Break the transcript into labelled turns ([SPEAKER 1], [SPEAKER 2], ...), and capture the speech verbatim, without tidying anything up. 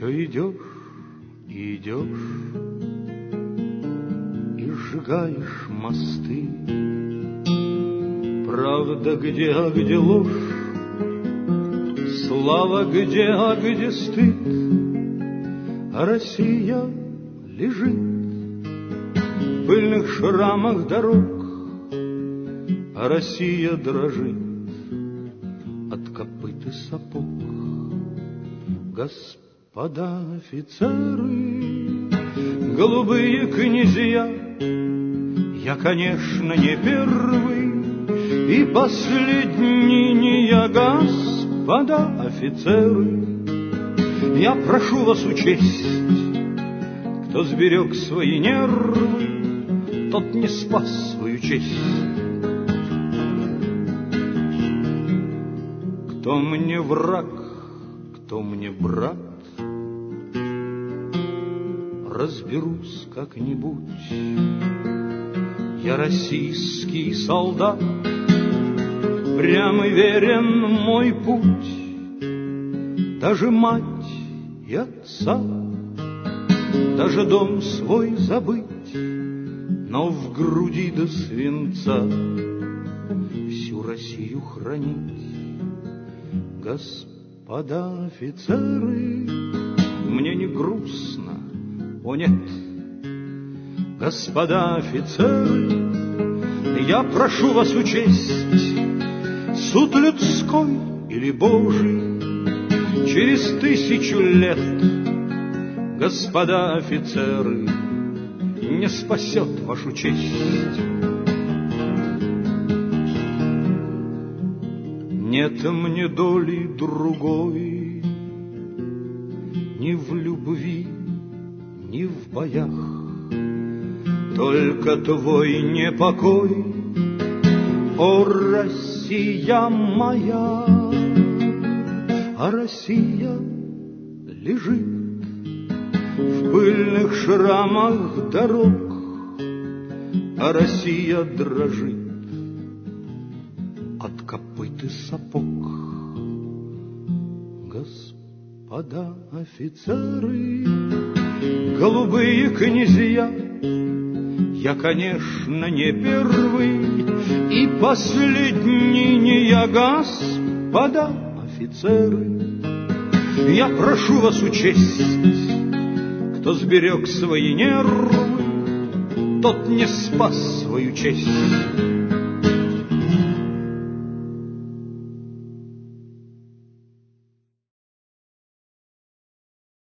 [SPEAKER 1] все идешь и идешь, и сжигаешь мосты. Правда где, а где ложь, слава где, а где стыд, а Россия лежит в пыльных шрамах дорог, а Россия дрожит от копыт и сапог. Господа офицеры, голубые князья, я, конечно, не первый и последний не я, господа офицеры. Я прошу вас учесть, кто сберег свои нервы, тот не спас свою честь. Кто мне враг, кто мне брат, разберусь как-нибудь. Я российский солдат, прям и верен мой путь. Даже мать и отца, даже дом свой забыть, но в груди до свинца всю Россию хранить. Господа офицеры, мне не грустно, о нет. Господа офицеры, я прошу вас учесть, суд людской или Божий через тысячу лет, господа офицеры, не спасет вашу честь. Нет мне доли другой ни в любви, ни в боях, только твой непокой, о Россия моя. А Россия лежит в пыльных шрамах дорог, а Россия дрожит от копыт и сапог. Господа офицеры, голубые князья, я, конечно, не первый и последний не я, господа офицеры. Я прошу вас учесть, кто сберег свои нервы, тот не спас свою честь.